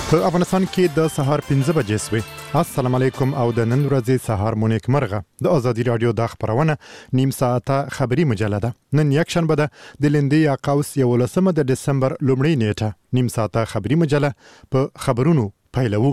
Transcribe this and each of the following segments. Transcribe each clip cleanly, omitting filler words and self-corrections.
په افغانستان کې د سهار 5 بجې سوي. السلام علیکم او د نن ورځې سهار مونږ مرغه د ازادي رادیو د خبرونه نیم ساعته خبری مجله ده. نن یک شنبه ده د لندې یا قوس 11 د دسمبر لومړۍ نیټه. نیم ساعته خبری مجله په خبرونو پیلوو.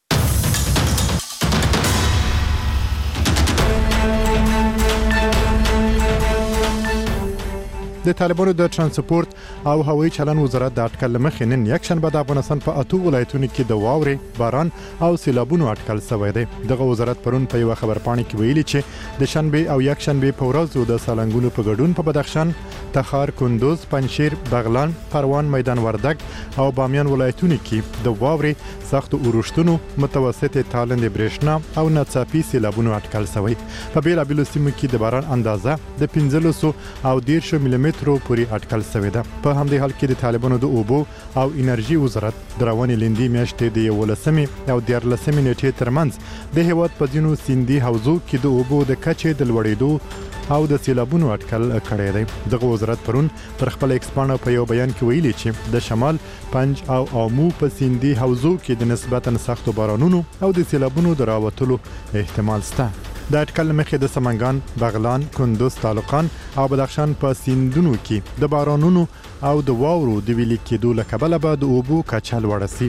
د طالبانو د ترانسپورت او هوایي چلن وزارت د اټکل مخې نن یک شنبه د افغانستان په 8 ولایتونو کې د واورې، باران او سیلابونو اټکل شوی دی. دغه وزارت پرون په یو خبرپاڼه کې ویلي چې د شنبه او یک شنبه په ورځو د سالنګونو په ګډون په بدخشان، تخار، کندوز، پنجشیر، بغلان، پروان، میدان وردګ او بامیان ولایتونو کې د واورې، سخت اورښتونو، متوسط تالند برېښنا او ناڅاپي سیلابونو اټکل شوی. په بیلابیلو سیمو کې د باران اندازه د 15 او 10 ملي پورې اټکل شوی ده. په همدې حال کې د طالبانو د اوبو او انرژي وزارت د روانې لندې میاشتې د 11 او 14 نیټې ترمنځ د هیواد په ځینو سیندي حوزو کې د اوبو د کچې د لوړېدو او د سیلابونو اټکل کړی دی. دغه وزارت پرون پر خپل ایکسپانه په یو بیان کې ویلي چې د شمال پنج او امو په سیندي حوزو کې د نسبتاً سختو بارانونو او د سیلابونو د راوتلو احتمال شته. د اټکل مخې د سمنګان، بغلان، کندوز، طالقان او بدخشان په سیندونو کې د بارانونو او د واورو د ویلي کېدو له کبله به د اوبو کچه لوړه شي.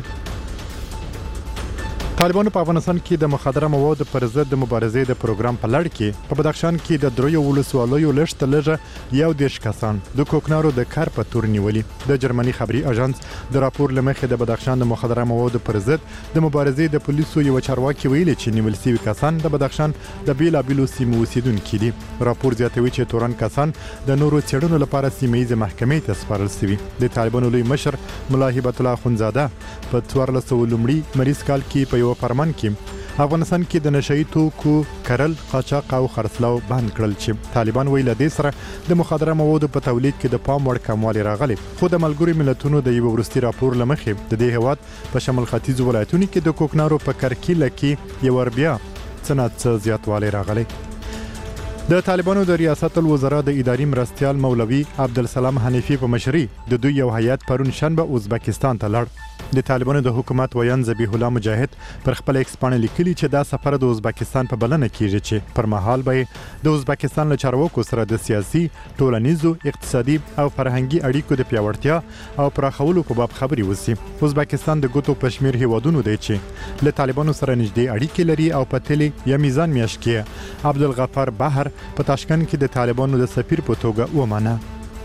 طالبانو په افغانستان کې د مخدره موادو پر ضد د مبارزې د پروګرام په لړ کې په بدخشان کې د دریو ولسوالیو لږ تر لږه 11 کسان د کوکنارو د کار په تور نیولي. د جرمني خبري اژانس د راپور لمخې د بدخشان د مخدره موادو پر ضد د مبارزې د پولیسو یو چارواکي ویلي چې نیول شوي کسان د بدخشان د بیلابیلو سیمو اوسیدونکي دي. راپور زیاتوي چې تورن کسان د نورو څېړنو لپاره سیمه‌ییزې محکمې ته سپارل شوي. د طالبانو لوی مشر ملا هبت الله اخونزاده په 1400 لومړي مریض کال کې په یو فرمان کې افغانستان کې د نشئی توکو کرل، قاچاق او خرڅلاو بند کړل چې طالبان ویل د سره د مخدره موادو په تولید کې د پام وړ کموالی راغلی. خو د ملګرو ملتونو د یو وروستي راپور لمخې د دې هیواد په شمال ختیځ ولایتونو کې د کوکنارو په کرکیله کې یو بیا صنعت زیاتوالی راغلی. د طالبانو د ریاست الوزرا د اداري مرستیال مولوي عبدالسلام حنیفي په مشرۍ د دوی یو هیئت پرون شنبه ازبکستان ته لاړ. د طالبانو د حکومت ویان ذبیح الله مجاهد پر خپل ایکسپانه لیکلي چې دا سفر د ازبکستان په بلنه کیږي چې پر مهال به د ازبکستان له چارواکو سره د سیاسي، ټولنیزو، اقتصادي او فرهنګي اړیکو د پیاوړتیا او پراخولو په باب خبري وسی. ازبکستان د ګوتو پشمیر هیوادونو دی چې له طالبانو سره نږدې اړیکې لري او په تلي یا میزان میاشت کې عبدالغفار بحر په تاشکند کې د طالبانو د سفیر په توګه ومانه.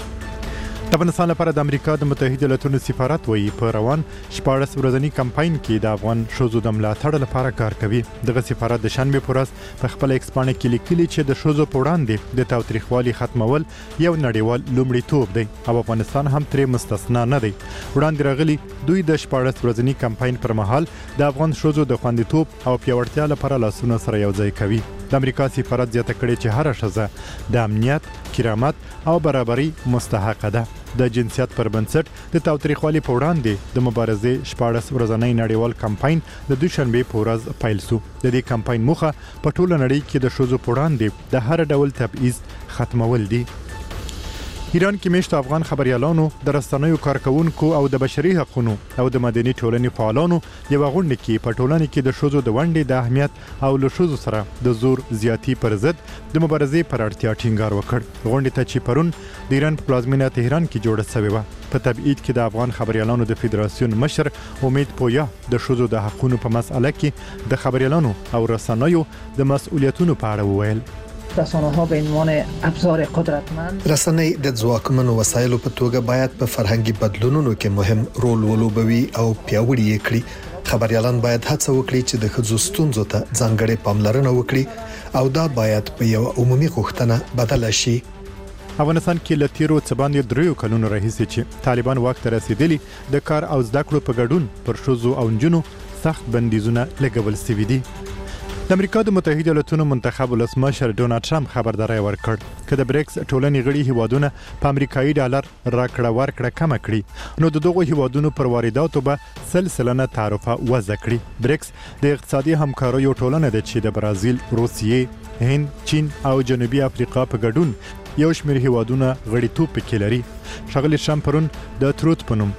د افغانستان لپاره د امریکا د متحده ایالاتو سفارت وایي په روان 14 ورځنی کمپاین کې د افغان ښځو د ملاتړ لپاره کار کوي. دغه سفارت د شنبه په ورځ په خپل ایکسپانه کې لیکلي چې د ښځو په وړاندې د تاوتریخوالي ختمول یو نړیوال لومړیتوب دی او افغانستان هم ترې مستثنا نه دی. وړاندې راغلي دوی د 14 ورځنی کمپاین پر مهال د افغان ښځو د خوندیتوب او پیاوړتیا لپاره لاسونه سره یوځای کوي. د امریکا سفارت زیاته کړې چې هر ښځه د امنیت، کرامت او برابرۍ مستحق ده. د جنسیت پر بنسټ د تاوتریخوالي په وړاندې د مبارزې 14 ورځنی نړیوال کمپاین د دوشنبه په ورځ پیل شو. د دې کمپاین موخه په ټوله نړۍ کې د ښځو په وړاندې د هر ډول تبعیض ختمول دي. ایران کې میشت افغان خبريالانو، د رسنیو کارکونکو او د بشري حقوقو او د مدني ټولنې فعالانو یو غونډه کې په ټولنه کې د ښځو د ونډې د اهمیت او له ښځو سره د زور زیاتی پر ضد د مبارزې پر اړتیا ټینګار وکړ. غونډه ته چې پرون د ایران په پلازمینه تهران کې جوړه شوې و. په تبعید کې د افغان خبريالانو د فدراسیون مشر امید پویا د ښځو د حقوقو په مسأله کې د خبريالانو او رسنیو د مسؤلیتونو په اړه وویل. رسانه‌ها به عنوان ابزار قدرتمند رسنۍ د ځواکمنو وسایلو په توګه باید په فرهنګي بدلونونو کې مهم رول ولوبوي او پیاوړي یې کړي. خبريالان باید هڅه وکړي چې د ښځو ستونزو ته ځانګړې پاملرنه وکړي او دا باید په یو عمومي غوښتنه بدل شي. افغانستان کې له تیرو څه باندې 3 کلونو راهیسې چې طالبان واک ته رسیدلي د کار او زده کړو په ګډون پر ښځو او نجونو سخت بندیزونه لګول شوي دي. د امریکا د متحده ایالاتو منتخب ولسمشر ډونالد ټرمپ خبرداري ورکړ چې د بریکس ټولنې غړي هیوادونه په امریکایي ډالر راکړه ورکړه کم کړي نو دغه هیوادونو پر وارداتو به سلسله تعرفه وضع کړي. بریکس د اقتصادي همکاریو ټولنه ده چې د برازیل، روسیې، هند، چین او جنوبي افریقا په ګډون یو شمېر هیوادونه غړیتوب پکې لري. ښاغلي ټرمپ پرون د تروت په نوم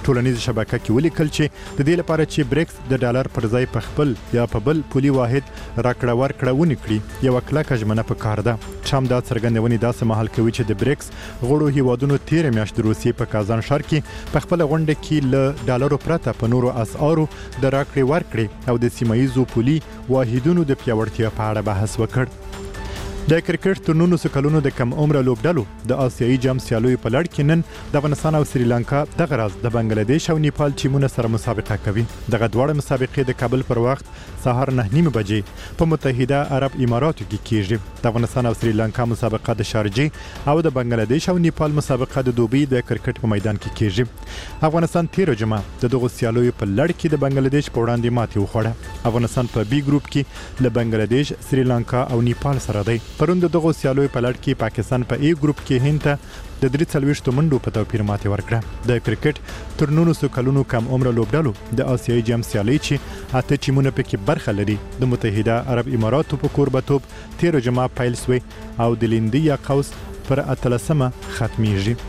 ټولنیز شبکه کې ولیکل چې د دې لپاره چې بریکس د ډالر پر ځای په خپل یا په بل پولي واحد راکړه ورکړه ونکړي یو کلکه ژمنه پکار ده. ټرمپ دا څرګندونې داسې مهال کوي چې د بریکس غړو هیوادونو 13 میاشتې د روسیې په کازان ښار کې په خپل غونډه کې له ډالرو پرته په نورو اسعارو د راکړې ورکړې او د سیمایي پولي واحدونو د پیاوړتیا په اړه بحث وکړ. د کرکټ تر 19 کلونو د کم عمره لوبډلو د آسیایي جام سیالیو په لړ کې نن د افغانستان او سریلانکا د غرض د بنگلاديش او نیپال ټیمونه سره مسابقه کوي. دغه دواړه مسابقې د کابل پر وخت سهار 9:30 بجې په متحده عرب اماراتو کې کیږي. د افغانستان او سریلانکا مسابقه د شارجه او د بنگلاديش او نیپال مسابقه د دوبۍ د کرکټ په میدان کې کیږي. افغانستان 13 جمعه د دغه سیالیو په لړ کې د بنگلاديش په وړاندې ماتې وخوړه. افغانستان په بي ګروپ کې له بنگلاديش، سریلانکا او نیپال سره دی. پروند دغه سیالیو په لړ کې پاکستان په ای ګروپ کې هند ته د 43 منډو په توپیر ماتې ورکړه. د کرکټ تر 19 کلونو کم عمره لوبډلو د آسیایي جام سیالي چې اته ټیمونه پکې برخه لري د متحده عرب اماراتو په کوربتوب 13 جمعه پیل شوی او د لیندیا قوس پر 13مه ختمیږي.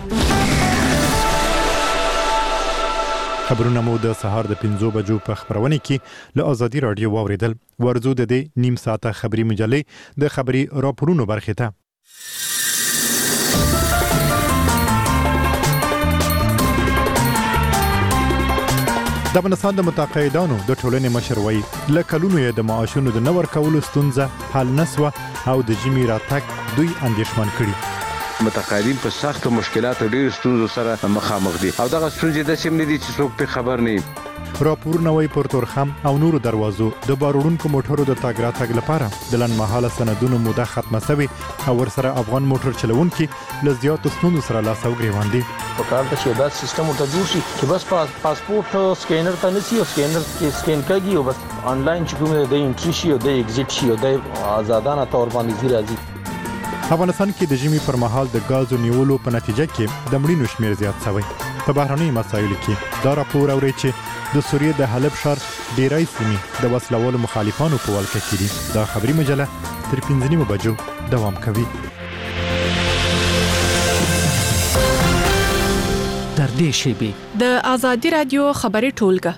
خبرونه مو د سهار د 5 بجو په خبرونه کې له ازادي رادیو واوریدل. ورزو د دې نیم ساعته خبري مجلې د خبري راپورونو برخه ته. د افغانستان د متقاعدانو د ټولنې مشر وایي له کلونو یې د معاشونو د نور کولو ستونزه حل نسوه او د جمی راتګ دوی اندېښمن کړي. متقاعدین په سخت مشکلاتو ډېر ستونزو سره مخامخ دي او دغه ستونزې د سیمې دي چې څوک په خبر نه. راپورونه وایي پر تورخم او نورو دروازو د باروړونکو موټرو د تاګ راتګ لپاره د لنډمهاله سندونو موده ختمه شوې او ورسره افغان موټر چلوونکي له زیاتو ستونزو سره لاس او ګریوان دي. په کار ته چې دا سیستم ورته جوړ شي چې بس پاسپورت سکینر ته نسی او سکینر کې سکین کوي او بس آنلاین چې کومه د انټری شي او د ایگزیټ شي او د آزادانه تور باندې راځي. افغانستان کې د ژمي پر مهال د غازو نیولو په نتیجه کې د مړینو شمیر زیات شوی. په بهرنۍ مسایلو کې دا راپور اوري چې د سوریې د حلب ښار ډیری سیمې د وسلوالو مخالفانو په ولکه کې دي. دا خبري مجله تر 5 بجو دوام کوي. در دې شیبه د ازادي رادیو خبري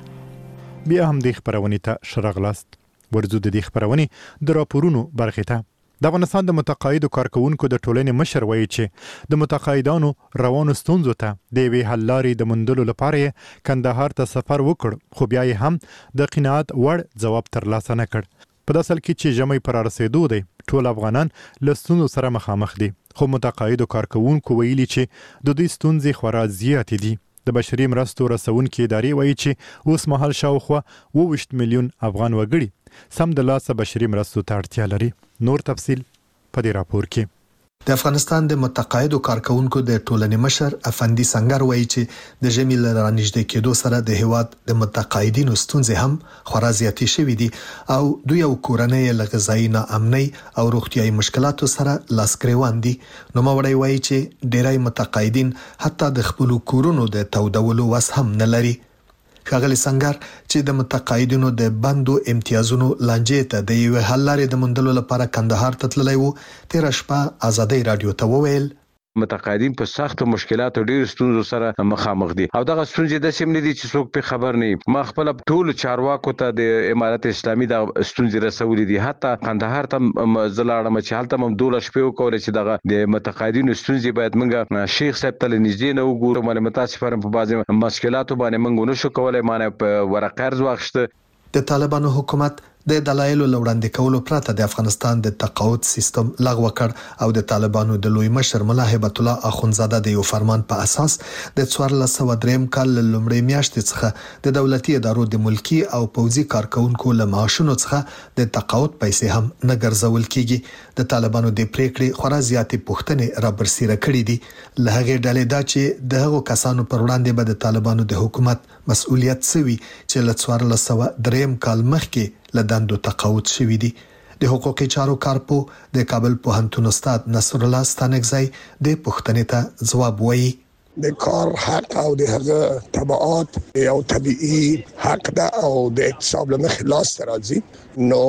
ټولګه بیا هم د خبرونې ته شرغلاست. ورزو د دې خبرونې د راپورونو برخه ته. د افغانستان د متقاعدو کارکونکو د ټولنې مشر وایي چې د متقاعدانو روانو ستونزو ته د وی حل لارې د مندلو لپاره کندهار ته سفر وکړ خو بیا یې هم د قناعت وړ ځواب ترلاسه نه کړ. په داسل کې چې ژمي پر رسیدو دی ټول افغانان له ستونزو سره مخامخ دي خو متقاعدو کارکونکو ویلي چې د دې ستونزې خورا زیاتې دي. د بشري مرستو رسونکو ادارې وایي چې اوس مهال شاوخوا 20 میلیون افغان وګړي سم د لاسه بشري مرستو ته اړتیا لري. نور تفصیل په دې راپور کې. د افغانستان د متقاعدو کارکونکو د ټولنې مشر افندي سنگر وایي چې د ژمي له رانږدې کېدو سره د هیواد د متقاعدینو ستونزې هم خورا زیاتې شوې دي او دوی او کورنۍ له غذایي ناامنۍ او روغتیايي مشکلاتو سره لاس ګریوان دي. نو موري وایي چې ډېری متقاعدین حتی د خپل کورونو د تودولو وس هم نه لري. ښاغلي سنگر چې د متقاعدینو د بندو امتیازونو لانجې ته د یو حل لارې د مندلو لپاره کندهار ته تللی وو، تیر شپه ازادي رادیو ته وویل متقاعدین په سخت مشکلاتو ډېر ستونزو سره مخامخ دي او دغه ستونزې د سیمې دي چې څوک په خبر نه. ما خپل ټول چارواکو ته د امارت اسلامي د ستونزې رسولې دي. حتی کندهار ته زلاړم چې حالت هم 12 شپې وکړي چې دغه د متقاعدینو ستونزې باید موږ شیخ صاحب ته نږدې نه وګورو. معلومات صفر په بعضي مشکلاتو باندې موږ نشو کولای مانه په ورقه ارز واخشته. د طالبانو حکومت د دلایلو لوړاندې کولو پرته د افغانستان د تقاعد سیستم لغوه کړ او د طالبانو د لوی مشر ملا هیبت الله اخونزاده د یو فرمان په اساس د 1403 کال لومړۍ میاشتې څخه د دولتي ادارو د ملکی او پوځي کارکونکو له معاشونو څخه د تقاعد پیسې هم نه ګرځول کیږي. د طالبانو د پریکړې خورا زیاتې پوښتنې را برسېره کړې دي. له هغې ډلې دا چې د هغو کسانو پر وړاندې به د طالبانو د حکومت مسؤلیت سوي چې له 1403 کال مخکې لدندو تقاعد شوی دي. د حقوقي چارو کارپو د کابل پوهنتون استاد نصر الله ستانکزی د پوښتنې ته ځواب وایي. د کار حق او د هغه تبعات یو طبيعي حق ده او د اقتصاد له مخې لاس راځي. نو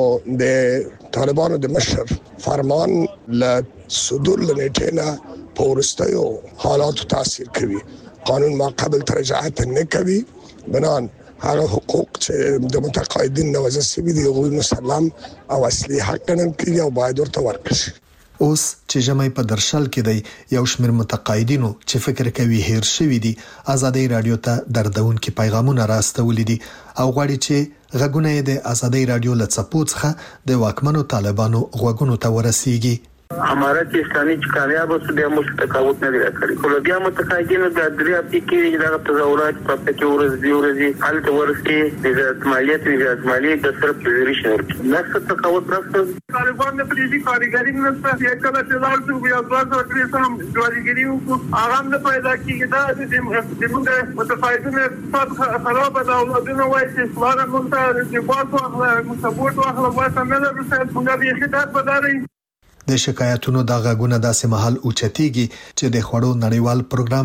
د طالبانو د مشر فرمان له صدور لنیټه نه پورستیو حالات تاثیر کوي قانون ما قبل ترجعات نه کوي بنان هغه حقوق چې د متقاعدین نوازه سوي دي غوښتل مسلم او اصلي حق ګڼل کیږي او باید ورته ورکړي. اوس چې جمعي په درشل کې دی یو شمېر متقاعدینو چې فکر کوي هیر شوی دي ازادي رادیو ته دردونکي پیغامونه راستولي دي او غواړي چې غږونه د ازادي رادیو له څپو څخه د واکمنو طالبانو غوږونو ته ورسیږي. हमारा कि इस्लामी कामयाब हो बे मुस्तकावत नहीं रखी कोलबिया मुतकादिन द दरिया की जगह तजावुरात पत्ते के उरज हाल तवरस के निजात मालियत द सरफ रिशर नक्स तकावत रख तालिबान ने प्रीति कारीगरी में ये कला चलाल से भी आवाज और हम कारीगरी को आराम ने पैदा की दा दिमुंगे मुतफाइदन ने सब खराब है और दिन वाइस वाला मुंता रिपोर्ट वाला सपोर्ट वाला वाला मेरा रسالت موږ به خدمت بداري. د شکایتونو د غاګونه داسې محل اوچتيږي چې د خوړو نړیوال پروګرام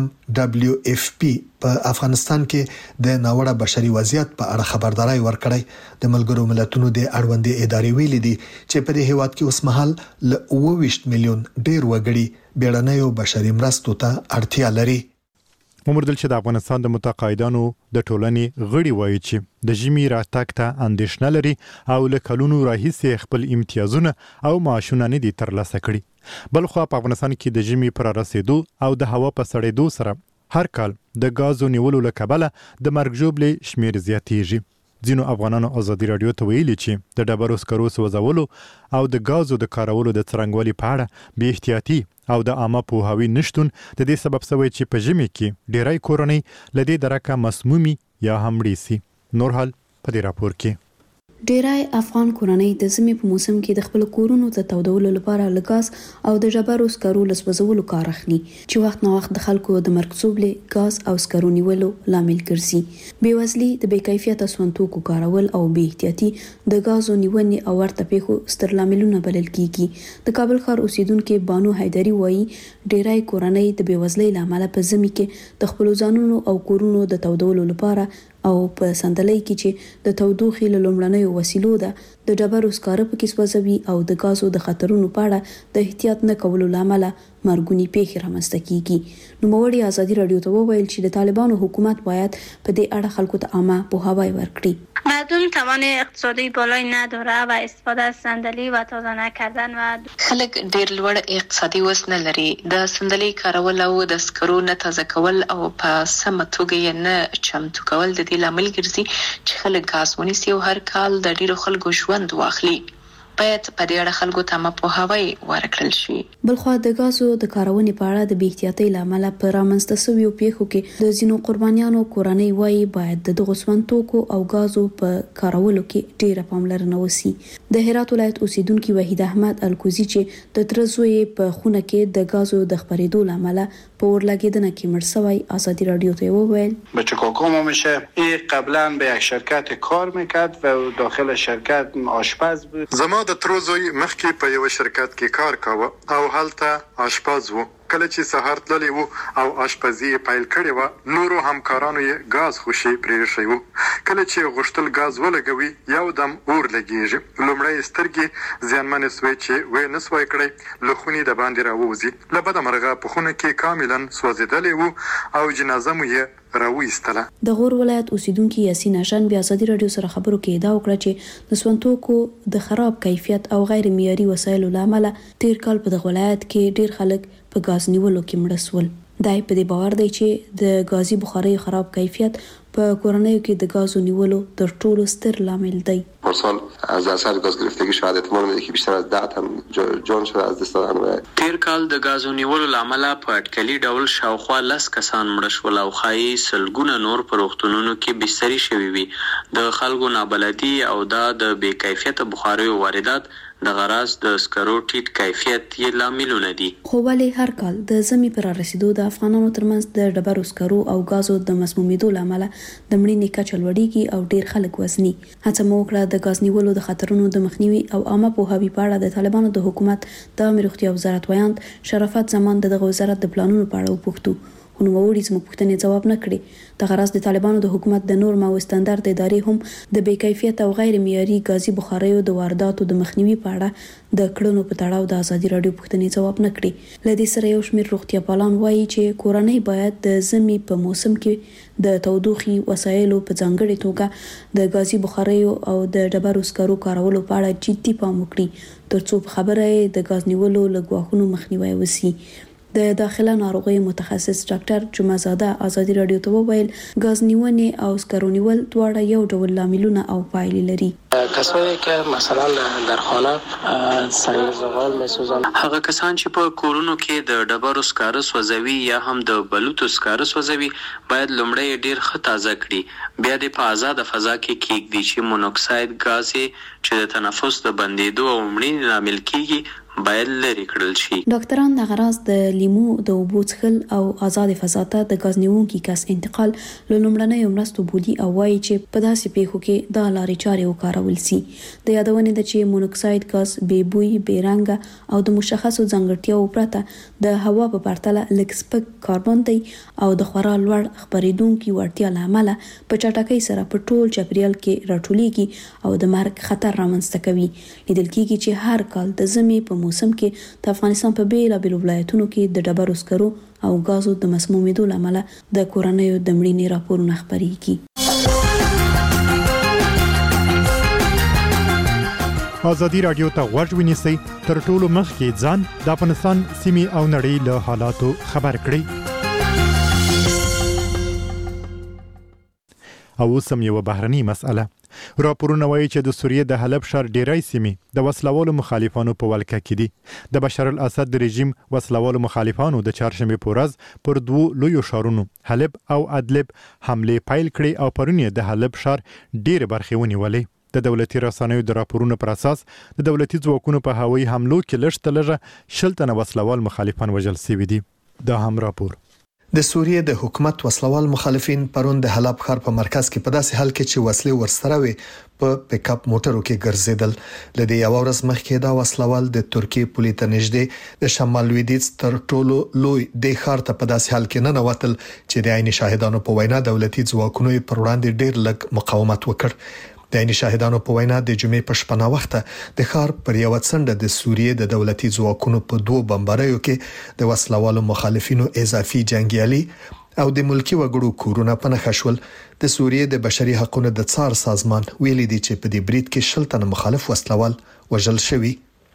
WFP په افغانستان کې د ناوړه بشري وضعیت په اړه خبرداري ورکړی. د ملګرو ملتونو د اړوندې ادارې ویلي دي چې په دې هیواد کې اوس مهال ل 20 میلیون ډیر وګړي بیړنیو بشري مرستو ته اړتیا لري. ومردل چې د افغانستان د متقاعدانو د ټولنې غړي وایي چې د ژمي راتګ ته اندېښنه لري او له کلونو راهیسې خپل امتیازونه او معاشونه نه دي ترلاسه کړي. بلخو په افغانستان کې د ژمي پر رسیدو او د هوا په سړېدو سره هر کال د غازو نیولو له کبله د مرګ ژوبلې شمیر زیاتېږي. ځینو افغانانو ازادي رادیو ته ویلي چې د ډبرو سکرو سوځولو او د غازو د کارولو د څرنګوالي په اړه بې احتیاطي او د عامه پوهاوي نشټون د دې سبب شوی چې په ژمي کې ډیری کورنۍ لدې درکه مسمومي یا هم مړې سي. نور حال په دې راپور کې ډیری افغان کورنۍ د ژمي په موسم کې د خپل کورونو ته تودولو لپاره لګاس او د ډبرو سکرو لسوځولو کار اخلي چې وخت نه وخت د خلکو د مرکزوبلې غاز او سکرو نیولو لامل ګرځي. بیوزلي د بې کیفیته سونتوکو کارول او بې احتیاطي د غازو نیونې او ورته پیښو ستر لاملونه بلل کیږي. د کابل ښار اوسیدونکو بانو حیدری وایي ډیری کورنۍ د بیوزلۍ لامل په ژمي کې د خپل ځانونو او کورونو د تودولو لپاره او په سندلۍ کې چې د تودوخې له لومړنیو وسیلو ده د ډبرو سکاره پکې سوځوي او د غازو د خطرونو په اړه د احتیاط نه کولو لامل مرګونی پیښې رامنځته کیږي. نوموړي ازادي رادیو ته وویل چې د طالبانو حکومت باید په دې اړه خلکو ته عامه پوهاوی ورکړي. مردم توان اقتصادی بالایی نداره و استفاده از صندلی و تازه نکردن و خلک ډیر لوړ اقتصادي وسن لري. د صندلی کارول او د سکرو نه تازه کول او په سمه توګه یې نه چمتو کول د دې لامل ګرځي چې خلک غاز ونیسي او هر کال د ډیرو خلکو ژوند واخلي. باید په دې اړه خلکو ته پوهاوی ورکړل شي. بلخو د غازو د کارونې په اړه د بې احتیاطۍ لامل په رامنځته شویو پیښو کې د ځینو قربانیانو کورنۍ وایي باید د دغو سونتوکو او غازو په کارولو کې ډیره پاملرنه وشي. د هرات ولایت اوسیدونکو وحید احمد الکوزي چې د ترزوی په خونه کې د غازو د خبرېدو لامل په ورلګیدنه کې مړ شوی ازادي رادیو ته وویل بچه کاکام میشه این قبلا به یک شرکت کار میکرد و داخل شرکت آشپز بود. زما د تروزوی مخکې په یو شرکت کې کار کاوه او هلته آشپز وو. کله چې سهار تللی وو او آشپزي پیل کړې و نورو همکارانو یې غاز خوشي پرې شوی وو. کله چې غشتل غاز ولګوي یو دم اور لګیږي. لومړی سترګې زیانمن سوي چې وې نسوي کړی لخونی د باندې راووزي. لبد مرغه په خونه کې کاملا سوځیدلې وو او جنازه مو یې راوېستله. د غور ولایت اوسیدونکو یاسین هاشم بیا ازادي رادیو سره خبرو کې ادعا وکړه چې د سونتوکو د خراب کیفیت او غیر معیاري وسایلو لامل تیر کال په دغه ولایت کې ډیر خلک په غاز نیولو کې مړ شول. دای په دې باور دی چې د غازي بخاري خراب کیفیت په کورنیو کې د غازو نیولو تر ټولو ستر لامل دی. پارسال از اثر گاز گرفتگی شاید احتمال میده که بیشتر از 10 تن جان شده از دست دادن. و تیر کال د غازو نیولو لامل په اټکلي ډول شاوخوا 10 کسان مړ شول او خایي سلګونه نور په روغتونونو کې بستري شوي وي. د خلکو نابلدي او د بې کیفیته بخاري واردات د غراز د سکرو ټیټ کیفیت یې لاملونه دي. خو ولې هر کال د ژمي پر رسیدو د افغانانو ترمنځ د ډبرو سکرو او غازو د مسمومیدو لامل د مړینې کچه لوړیږي او ډیر خلک وزني. هڅه مو وکړه د غاز نیولو د خطرونو د مخنیوي او عامه پوهاوي په اړه د طالبانو د حکومت د امنیت روغتیا وزارت ویاند شرافت زمان دغه وزارت د پلانونو په اړه وپوښتو. خو نوموړي زموږ پوښتنې ځواب نه کړي. دغه راز د طالبانو د حکومت د نورم او استاندارد ادارې هم د بې کیفیت او غیر معیاري غازي بخاریو د وارداتو د مخنیوي په اړه د کړنو په تړاو د ازادي رادیو پوښتنې ځواب نه کړي. لدې سره یو شمېر روغتیا پالان وایي چې کورنۍ باید د ژمي په موسم کې د تودوخي وسایلو په ځانګړي توګه د غازي بخاریو او د ډبرو سکرو کارولو په اړه جدي پام وکړي ترڅو په خبره د غاز نیولو له ګواښونو مخنیوي وشي. د داخله ناروغیو متخصص ډاکټر جمعه زاده ازادي رادیو ته وویل غاز نیونې او سکرو نیول دواړه یو ډول لاملونه او پایلې لري. کسایی که مثلا در خانه سنگ زغال میسوزن، هغه کسان چې په کورونو کې د ډبرو سکاره سوځوي یا هم د بلوتو سکاره سوځوي باید لومړی ډیر ښه تازه کړي، بیا د په آزاده فضا کې کېږدي چې مونوکساید غاز چې د تنفس د بندیدو او مړینې لامل کیږي باید لري کړل شي. ډاکټران د غراض د لیمو د اوبو څښل او آزاد فضا ته د غاز نیونکي کس انتقال له لومړنیو مرستو بولي او وایي چې په داسې پیښو کې دا لارې چارې وکارول شي. د یادونې ده چې مونوکساید غاز بې بوی، بې رنګه او د مشخصو ځانګړتیاو پرته د هوا په پرتله لږ سپک کاربن دی او د خورا لوړ خپرېدونکي وړتیا له امله په چټکۍ سره په ټول چاپیریال کې راټولیږي او د مرګ خطر رامنځته کوي. لیدل کېږي چې هر کال د ژمي په موسم کې د افغانستان په بیلابیلو ولایتونو کې د ډبرو سکرو او غازو د مسمومیدو له امله د کورنیو د مړینې راپورونه خپریږي. ازادي رادیو ته غوږ ونیسئ، تر ټولو مخکې ځان د افغانستان سیمې او نړۍ له حالاتو خبر کړئ. او اوس هم یو بهرني مسأله. راپورونه وایي چې د سوریې د حلب ښار ډیری سیمې د وسلوالو مخالفانو په ولکه کې دي. د بشار الاسد د رژیم وسلوالو مخالفانو د چهارشنبې په ورځ پر دوو لویو ښارونو حلب او ادلب حملې پیل کړې او پرون یې د حلب ښار ډېرې برخې ونیولې. د دولتي رسنیو د راپورونو پر اساس د دولتي ځواکونو په هوایي حملو کې لږ تر لږه 60 تنه وسلوال مخالفان وژل شوي دي. دا هم راپور. د سوریې د حکومت وسلوال مخالفین پرون د حلب ښار په مرکز کې په داسې حال کې چې وسلې ورسره وي په پیک اپ موټرو کې ګرځیدل. لدې یو ورځ مخکې دا وسلوال د ترکیې پولې ته نږدې د شمال لویدیځ تر ټولو لوی د ښار ته په داسې حال کې نه نوتل چې د عین شاهدانو په وینا دولتي ځواکونو پر وړاندې ډېر لږ مقاومت وکړ. د عین شاهدانو په وینا د جمعې په شپه وخت د ښار پر یو څنډه د سوریې د دولتي ځواکونو په دوه بمباریو کې د وسلوالو مخالفینو اضافي جنگیالي او د ملکی وګړو کورونه په نښه شول. د سوریې د بشري حقوقو د څار سازمان ویلي دی چې په دې برید کې 60 تنه مخالف وسلوال وژل شوي.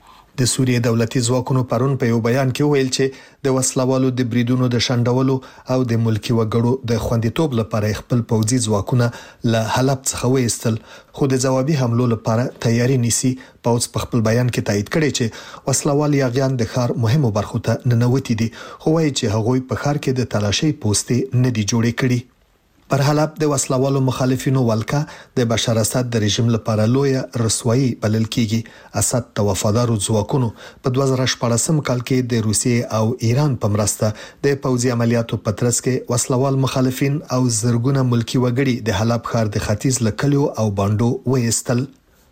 د سوریې دولتي ځواکونو پرون په یو بیان کې ویل چې د وسلوالو د بریدونو د شندولو او د ملکی وګړو د خوندیتوب لپاره خپل پوځي ځواکونه له حلب څخه وایستل، خو د جوابي حملو لپاره تیاری نیسي. پوځ په خپل بیان کې تایید کړی چې وسلوال یاغیان د ښار مهمو برخو ته ننوتي دي، خو وایي چې هغوی په ښار کې د تلاشي پوستې نه دي جوړې کړي. پر حلب د وسلوالو مخالفینو ولکه د بشار اسد د رژیم لپاره لوی رسوایی بلل کیږي. اسد ته وفادارو ځواکونو په 2014 کال کې د روسیې او ایران په مرسته د پوځي عملیاتو په ترڅ کې وسلوال مخالفین او زرګونه ملکی وګړي د حلب ښار د ختیځ لکلیو او باندو وېستل.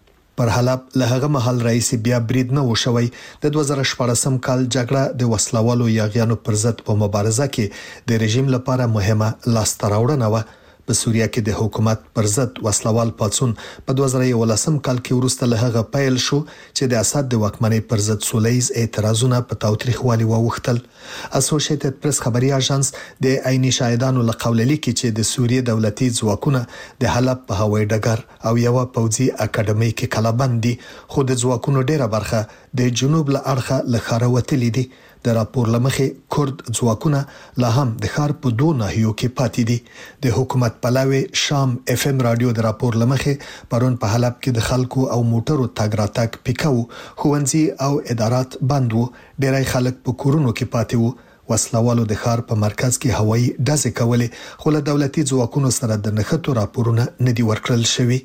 پر حلب له هغه مهال رئیس بیا برید نه وشوي. د 2014 کال جګړه د وسلوالو یاغیانو پر ضد په مبارزه کې د رژیم لپاره مهمه لاسته راوړنه و. په سوریه کې د حکومت پر ضد وسلوال پاڅون په 2011 کال کې وروسته له هغه پیل شو چې د اسد د واکمنۍ پر ضد سولهییز اعتراضونه په تاوتریخوالي ووختل. اسوسییټډ پریس خبري اژانس د عیني شاهدانو له قوله لیکي چې د سوریې دولتي ځواکونه د حلب په هوایي ډګر او یو پوځي اکیډمي کې کلابند دي، خو د ځواکونو ډیره برخه د جنوب له اړخه له ښاره وتلې دي. د راپور لمخې کورد ځواکونه لا هم د ښار په دوه ناحیو کې پاتې دي. د حکومت پلاوي شام اف ام رادیو د راپور لمخې پرون په حلب کې د خلکو او موټرو تګ راتګ پیکاو، ښوونځي او ادارات بند وو، ډېری خلک په کورونو کې پاتې وو. وسلوالو د ښار په مرکز کې هوایي ډزې کولې، خو له دولتي ځواکونو سره د نښتو راپورونه نه دي ورکړل شوي.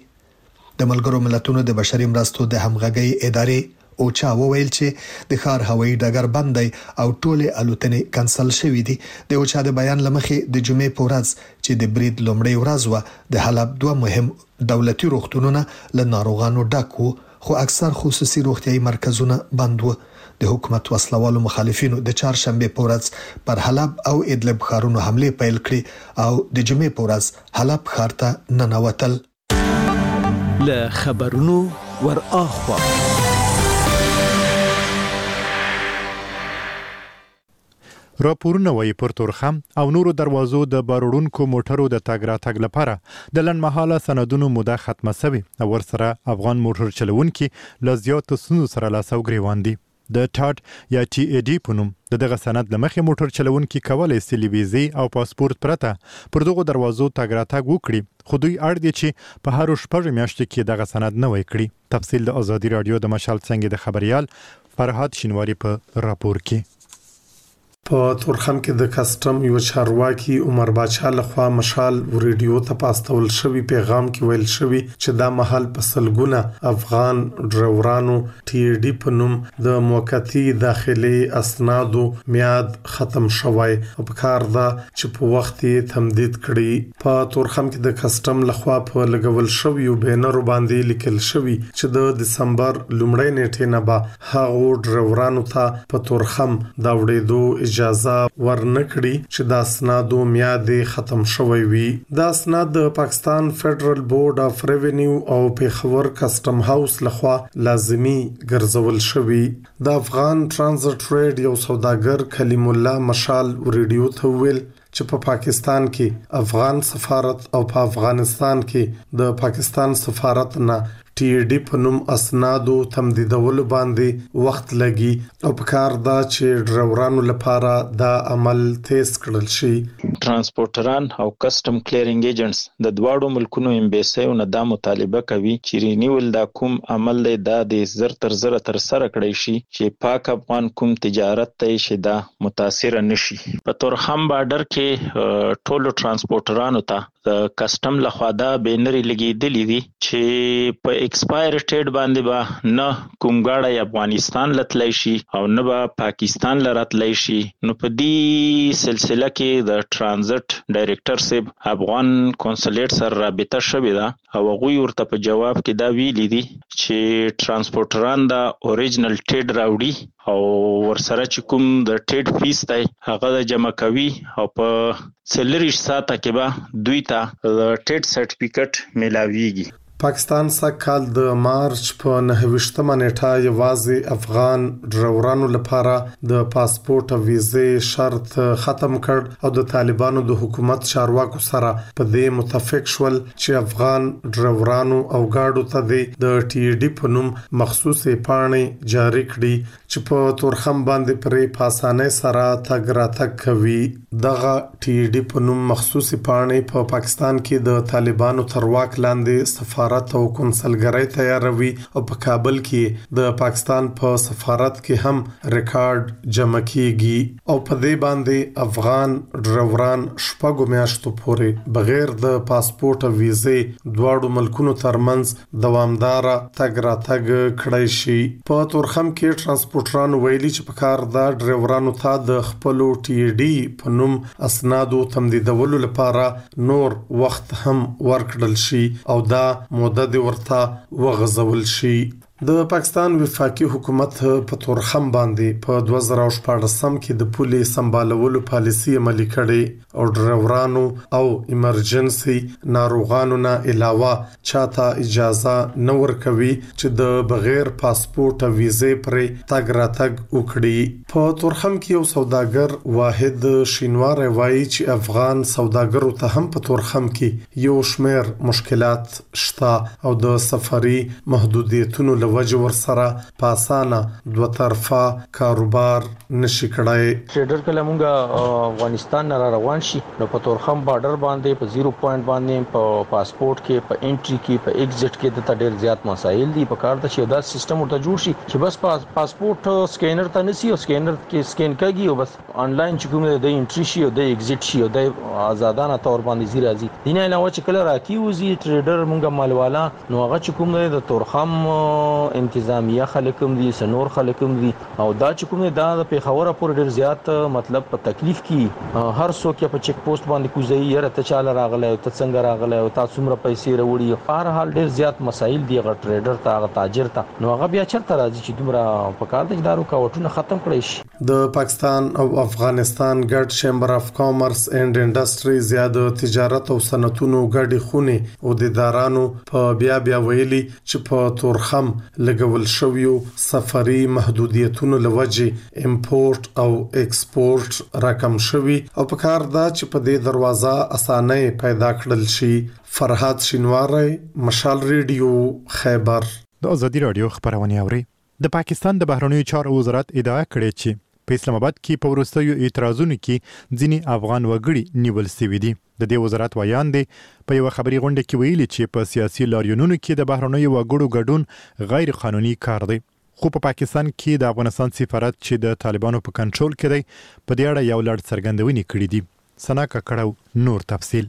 د ملګرو ملتونو د بشري مرستو د همغږۍ ادارې اوچا وویل چې د ښار هوایي ډګر بند دی او ټولې الوتنې کانسل شوې دي. د اوچا د بیان لمخې د جمعې په ورځ چې د برید لومړۍ ورځ و د حلب دوه مهم دولتي روغتونونه له ناروغانو ډک وو، خو اکثر خصوصي روغتيایي مرکزونه بند وو. د حکومت وسلوالو مخالفینو د چهارشنبه په ورځ پر حلب او ادلب ښارونو حمله پیل کړې او د جمعې په ورځ حلب ښار ته ننوتل. له خبرونو ورآخوا راپورونه وايي پر تورخم او نورو دروازو د باروړونکو موټرو د تګ راتګ لپاره د لنډمهاله سندونو موده ختمه شوې او ورسره افغان موټر چلوونکي له زیاتو ستونزو سره لاس او ګریوان دي. د ټاټ یا ټي ای ډي په نوم دغه سند له مخې موټر چلوونکي کولی شي له ویزې او پاسپورت پرته پر دغو دروازو تګ راتګ وکړي، خو دوی اړ دي چې په هر شپږ میاشتو کې دغه سند نوی کړي. تفصیل د ازادي رادیو د مشال څنګه د خبريال فرهاد شینواری په راپور کې. په تورخم کې د کسټم یو چارواکي عمر باچا لخوا مشال ریډیو ته پاستول شوی پیغام کې ویل شوی چې دا محل په سلګونه افغان ډرایورانو ټي ډي په نوم د موقتی داخلي اسنادو میاد ختم شوی او په کار دا چې په وخت یې تمدید کړي. په تورخم کې د کسټم لخوا په لګول شوی بینر باندې لیکل شوی چې د دسمبر لومړۍ نیټې نه به هغه ډرایورانو ته په تورخم دا وړېدو اجازه ورنکړي چې دا اسنادو میاد ختم شوی وي. دا اسناد د پاکستان فدرل بورډ اف ریونیو او پیښور کسټم هاوس لخوا لازمی ګرځول شوی. د افغان ټرانزیت ټریډ یو سوداګر کلیم الله مشال ریډیو ته ویل چې په پاکستان کې افغان سفارت او په افغانستان کې د پاکستان سفارت نه ټي ډي په نوم اسنادو تمدیدولو باندې وخت لګي او په کار دا چې ډرایورانو لپاره دا عمل تیز کړل شي. ترانسپورټران او کسټم کلیرینګ ایجنټس د دواړو ملکونو امبیسیو نه دا مطالبه کوي چې رینیول دا کوم عمل دی دا د زر تر سره کړی شي چې پاک افغان کوم تجارت ته شي دا متاثر نشي. په تورخم بارډر کې ټولو ترانسپورټرانو ته د کسټم لخوا دا بینر لګیدلی دي چې په ایکسپایر ډیټ باندې به نه کوم غاړی افغانستان لتلی شي او نه به پاکستان لراتلی شي. نو په دې سلسله کې د ټرانزیت ډایریکټر صاحب افغان کنسولیټ سره رابطه شوې ده او هغوی ورته په جواب کې دا ویلي دي چې ترانسپورټران دا اوریجنل ټیډ راوړي او ورسره چې کوم د ټیډ فیس دی هغه د جمع کوي او په 40 ساعته کې به دوی ته د ټیډ سرټیفیکټ ملاویږي. پاکستان سږکال د مارچ په 29مه نیټه یوازې افغان ډرایورانو لپاره د پاسپورت او ویزې شرط ختم کړ او د طالبانو د حکومت چارواکو سره په دې متفق شول چې افغان ډرایورانو او گاډو ته د ټي ډي په نوم مخصوصي پاڼې جاری کړي چې په تورخم باندې پرې په اسانۍ سره تګ راتګ کوي. دغه ټي ډي په نوم مخصوصي پاڼې په پاکستان کې د طالبانو تر واک لاندې سفارت او کنسلګرۍ تیاروي او په کابل کې د پاکستان په سفارت کې هم ریکارډ جمع کیږي او په دې باندې افغان ډرایوران شپږ میاشتو پورې بغیر د پاسپورت او ویزې دواړو ملکونو ترمنځ دوامدار تګ راتګ کړی شي. په تورخم کې ترانسپورټران ویلي چې په کار دا ډرایورانو ته د خپل ټي ډي په نوم اسنادو تمدیدولو لپاره نور وخت هم ورکړل شي او دا مدد ورته وغځول شي. د پاکستان وفاقي حکومت په تورخم باندې په 2014 کې د پولې سمبالولو پالیسي عملي کړې او ډرایورانو او ایمرجنسي ناروغانو نه علاوه چاته اجازه نه ورکوي چې د بغیر پاسپورت او ویزې پرې تګ راتګ وکړي. په تورخم کې یو سوداګر واحد شینوار وایي چې افغان سوداګرو ته هم په تورخم کې یو شمېر مشکلات شته او د سفري محدودیتونو وجه ورسره پاسانه دوه طرفه کاروبار نشي کړای. ټریډر کله مونږه افغانستان نه روان شي نو په تورخم بارډر باندې په 0 پوینټ باندې په پاسپورت کې په انټری کې په ایگزیټ کې د ډېر زیات مسایل دي. په کار ته چې دا سیستم ورته جوړ شي چې بس پاسپورت سکینر ته نسی او سکینر کې سکین کوي او بس آنلاین چې کوم د انټری شي او د ایگزیټ شي او د آزادانه تور باندې زی راځي. دینه علاوه چې کله راکیوزي ټریډر مونږه مالوالا نو هغه چې کوم د تورخم انتظامیه خلک هم دي سنور خلک هم دي او دا چې کوم دا د پیښور پورې ډیر زیات مطلب په تکلیف کې هر څوک په چیک پوسټ باندې کوزي یره ته چاله راغله او ته څنګه راغله او تاسو څومره پیسې وروړي په هر حال ډیر زیات مسایل دي غ ټریډر ته غ تاجر ته نو هغه بیا چرته راځي چې دومره په کار د ادارو کاوټونه ختم کړي شي د پاکستان او افغانستان ګډ چیمبر اف کامرس اینڈ انډستری زیاده تجارت او صنعتونو ګډي خوني او د ادارانو په بیا ویلي چې په تورخم لګول شویو سفري محدودیتونو لوجه امپورټ او ایکسپورټ رقم شوی او په کار دا چې په دې دروازه اسانه پیدا کړل شي. فرحات شینواری، مشال ریډیو، خیبر. د ازادي رادیو خبرونه اوري. د پاکستان د بهرنیو چارو وزارت ادعا کړې چې په اسلام آباد کې په وروستیو اعتراضونو کې ځینې افغان وګړي نیول شوي دي. د دې وزارت ویان دی په یو خبري غونډه کې ویلي چې په سیاسي لاریونونو کې د بهرنیو وګړو ګډون غیر قانوني کار دی. خو په پاکستان کې د افغانستان سفارت چې د طالبانو په کنټرول کې دی په دې اړه یو لړ څرګندونې کړې دي. سنا ککړو نور تفصیل.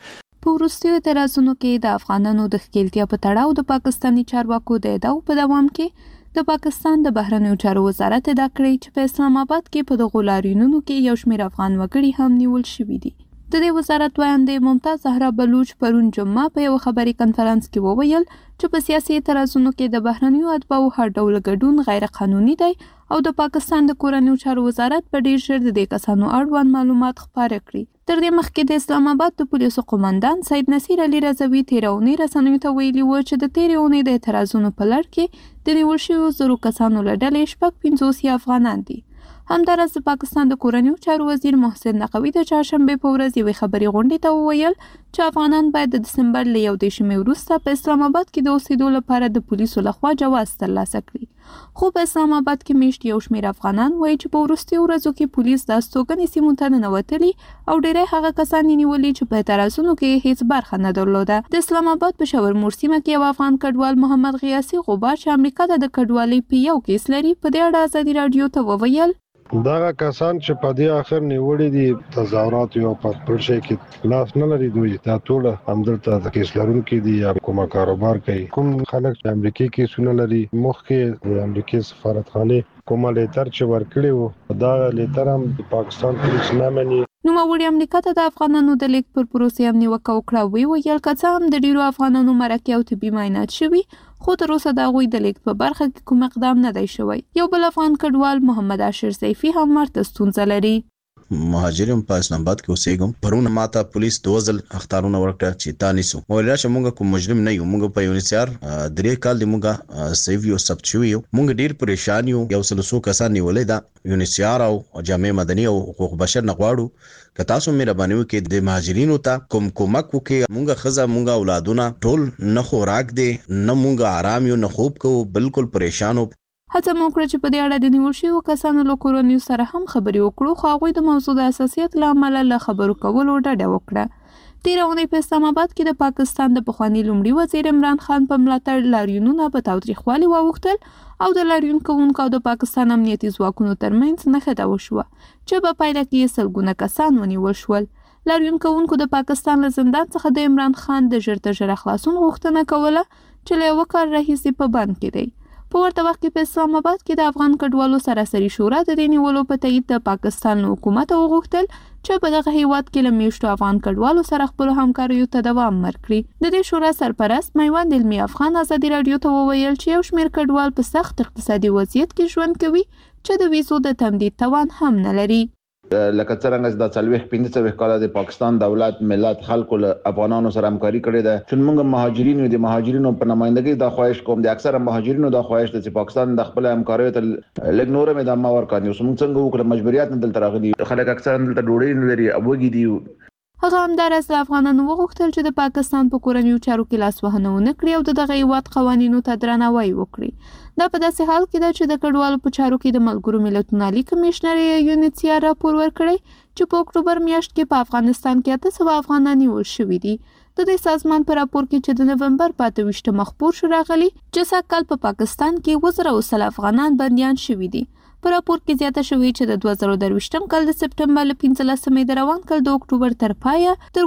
په وروستیو اعتراضونو کې د افغانانو د ښکېلتیا په تړاو د پاکستاني چارواکو د ادعاو په دوام کې د پاکستان د بهرنیو چارو وزارت ادعا کړې چې په اسلام آباد کې په دغو لاریونونو کې یو شمېر افغان وګړي هم نیول شوي دي. د دې وزارت وایاندې ممتاز زهرا بلوچ پرون جمعه په یو خبري کانفرنس کې وویل چې په سیاسي اعتراضونو کې د بهرنیو اتباعو هر ډول ګډون غیر قانوني دی او د پاکستان د کورنیو چارو وزارت په ډیر ژر د دې کسانو اړوند معلومات خپاره کړي. تر دې مخکې د اسلام آباد د پولیسو قومندان سید نصیر علي رضوی تیرونی رسنیو ته ویلي و چې د تیرې اونۍ د اعتراضونو په لړ کې د نیول شویو زرو کسانو له ډلې 55 افغانان دي. همدارس د پاکستان د کورنیو چارو وزیر محسن نقوی د چهارشنبه په ورځ یوې خبري غونډې ته وویل چې افغانان باید د دسمبر له 1 وروسته په اسلام آباد کې د اوسېدو لپاره د پولیسو لخوا جواز ترلاسه کړي. خو په اسلام آباد کې میشت یو شمېر افغانان وایي چې په وروستیو ورځو کې پولیس د استوګنې سیمو ته ننوتلي او ډېری هغه کسان یې نیولي چې په اعتراضونو کې هیڅ برخه نه درلوده. د اسلام آباد په شاورمور سیمه کې یو افغان کډوال محمد غیاسي غبار چې امریکا ته د کډوالۍ په یو کیس لري په دې اړه ازادي رادیو ته وویل دغه کسان چې په دې اخر نیولې دي تظاهرات یو په شي کې لاس نه لري دوی دا ټول همدلته د کیس لرونکو دي یا کومه کاروبار کوي. کوم خلک چې امریکای کې سونه لري مخکې د امریکای سفارتخانه کومه لیتر چې ورکړي وو دا لیتر هم د پاکستان پولیس نه مني. نو موري امریکا ته د افغانانو د لیک پر پروسې هم نیوکه وکړه ویل کڅه هم د ډیرو افغانانو مرکه او طبي معاینات شوي خو تر اوسه د غوي د لیک په برخه کې کوم اقدام نه دی شوی. یو بل افغان کډوال محمد اشر سیفي هم ورته ستونزه لري. مهاجرین په اسلام آباد کې اوسېږم پرونه ماته پولیس دوزل اختارونه ورکړه چې تانیسو مولا چې موږ کوم مجرم نه یو موږ په یونیسيار درې کال دی موږ سیویو سب چویو موږ ډیر پریشان یو یو سلسو کسان نیولې دا یونیسيار او جامع مدني او حقوق بشر نغواړو که تاسو مهرباني وکړئ د مهاجرینو ته کومک وکړئ موږ خزه موږ اولادونه ټول نه خوراک دي نه موږ آرام یو نه خوب کوو بالکل پریشانو. هڅه مو وکړه چې په دې اړه د نیول شویو کسانو له کورنیو سره هم خبرې وکړو خو هغوی د موضوع د حساسیت له امله له خبرو کولو ډډه وکړه. تېره اونۍ په اسلام آباد کې د پاکستان د پخواني لومړي وزیر عمران خان په ملاتړ لاریونونه په تاوتریخوالي واوښتل او د لاریون کوونکو او د پاکستان امنیتي ځواکونو ترمنځ نښته وشوه چې په پایله کې سلګونه کسان ونیول شول. لاریون کوونکو د پاکستان له زندان څخه د عمران خان د ژر تر ژره خلاصون غوښتنه کوله چې له یوه کال راهیسې په بند کې دی. په ورته وخت کې په اسلام آباد کې د افغان کډوالو سراسري شورا د دې نیولو په تایید د پاکستان له حکومت وغوښتل چې په دغه هیواد کې له میشتو افغان کډوالو سره خپلو همکاریو ته دوام ورکړي. د دې شورا سرپرست میوند علمي افغان ازادي رادیو ته وویل چې یو شمېر کډوال په سخت اقتصادي وضعیت کې ژوند کوي چې د ویزو د تمدید توان هم نه لري. لکه څنګه د 45 کال د پاکستان دولت ملت خلکو له افغانانو سره همکاري کړې ده چې موږ مهاجرینو په نمائندګۍ د خواهش کوم د اکثره مهاجرینو د خواهش د پاکستان د خپل همکاریو ته لګ نور مې د ما ورکړي اوس موږ څنګه وکړو مجبوریت نه دلته راغلي خلک اکثره دلته ډوډۍ نه لري اوګي دي. هغه همدارس د افغانانو وغوښتل چې د پاکستان په کورنیو چارو کې لاسوهنه ونه کړي او د دغه هیواد قوانینو ته درناوی وکړي. دا په داسې حال کې ده چې د کډوالو په چارو کې د ملګرو ملتونو عالی کمشنر یونیسيار راپور ورکړی چې په اکتوبر میاشت کې په افغانستان کې 800 افغانان نیول شوي دي. د دې سازمان په راپور کې چې د نومبر په 28 مخبور شو راغلي چې سږ کال په پاکستان کې 1000 افغانان بنديان شوي دي. په راپور کې زیاته شوې چې د 2023 کال د سپټمبر له 15 د روان کال د اکتوبر تر پایه تر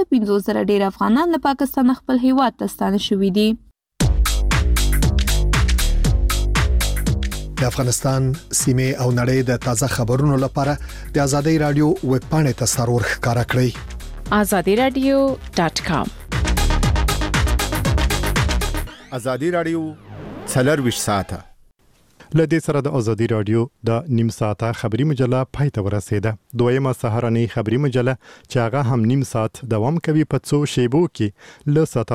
258 ډیر افغانان له پاکستان خپل هیواد ته ستانه شوي دي. د افغانستان سیمه او نړۍ د تازه خبرونو لپاره د ازادي رادیو ویب پاڼې ته سرور ښکارا کړئ azadiradio.com ازادي رادیو 24 ساعته لدې سره د ازادي رادیو د نیم ساعته خبري مجله پای ته ورسیده. دویمه سهارنۍ خبري مجله چې هغه هم نیم ساعت دوام کوي په څو شیبو کې له